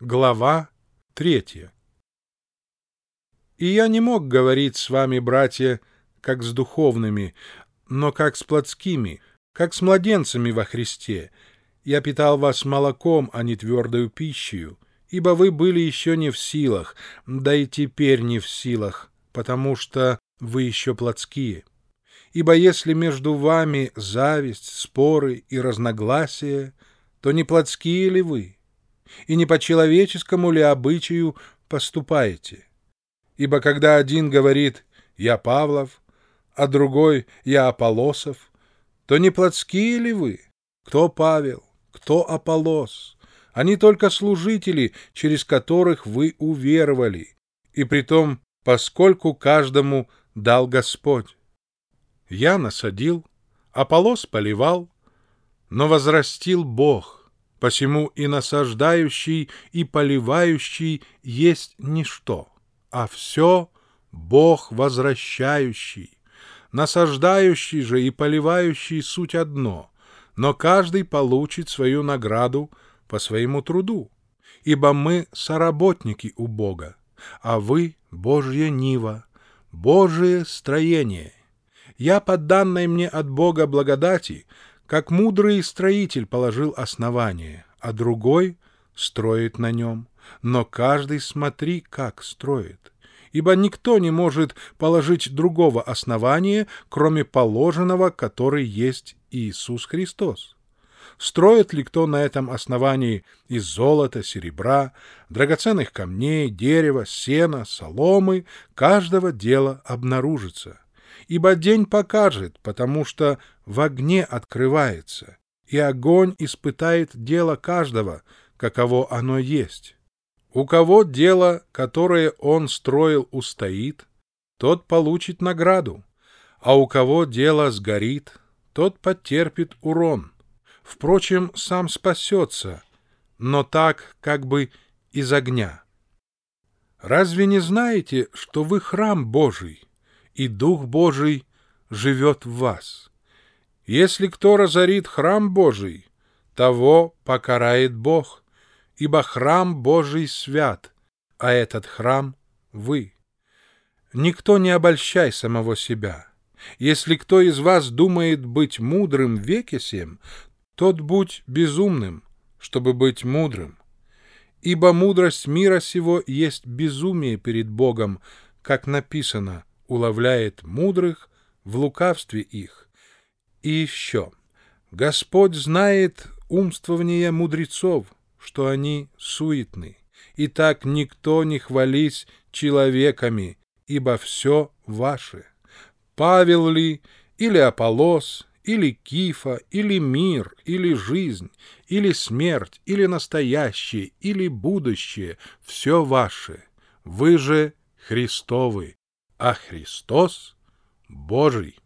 Глава 3. И я не мог говорить с вами, братья, как с духовными, но как с плотскими, как с младенцами во Христе. Я питал вас молоком, а не твердою пищею, ибо вы были еще не в силах, да и теперь не в силах, потому что вы еще плотские. Ибо если между вами зависть, споры и разногласия, то не плотские ли вы? И не по человеческому ли обычаю поступаете? Ибо когда один говорит «я Павлов», а другой «я Аполлосов», то не плотские ли вы? Кто Павел, кто Аполлос? Они только служители, через которых вы уверовали, и притом, поскольку каждому дал Господь. Я насадил, Аполлос поливал, но возрастил Бог. Посему и насаждающий, и поливающий есть ничто, а все Бог возвращающий. Насаждающий же и поливающий суть одно, но каждый получит свою награду по своему труду. Ибо мы соработники у Бога, а вы Божья нива, Божие строение. Я по данной мне от Бога благодати, как мудрый строитель положил основание, а другой строит на нем. Но каждый смотри, как строит. Ибо никто не может положить другого основания, кроме положенного, который есть Иисус Христос. Строит ли кто на этом основании из золота, серебра, драгоценных камней, дерева, сена, соломы, каждого дела обнаружится. Ибо день покажет, потому что в огне открывается, и огонь испытает дело каждого, каково оно есть. У кого дело, которое он строил, устоит, тот получит награду, а у кого дело сгорит, тот потерпит урон. Впрочем, сам спасется, но так, как бы из огня. Разве не знаете, что вы храм Божий, и Дух Божий живет в вас? Если кто разорит храм Божий, того покарает Бог, ибо храм Божий свят, а этот храм — вы. Никто не обольщай самого себя. Если кто из вас думает быть мудрым в веке сем, тот будь безумным, чтобы быть мудрым. Ибо мудрость мира сего есть безумие перед Богом, как написано, уловляет мудрых в лукавстве их. И еще, Господь знает умствование мудрецов, что они суетны. Итак, никто не хвались человеками, ибо все ваше. Павел ли, или Аполлос, или Кифа, или мир, или жизнь, или смерть, или настоящее, или будущее, все ваше. Вы же Христовы, а Христос Божий.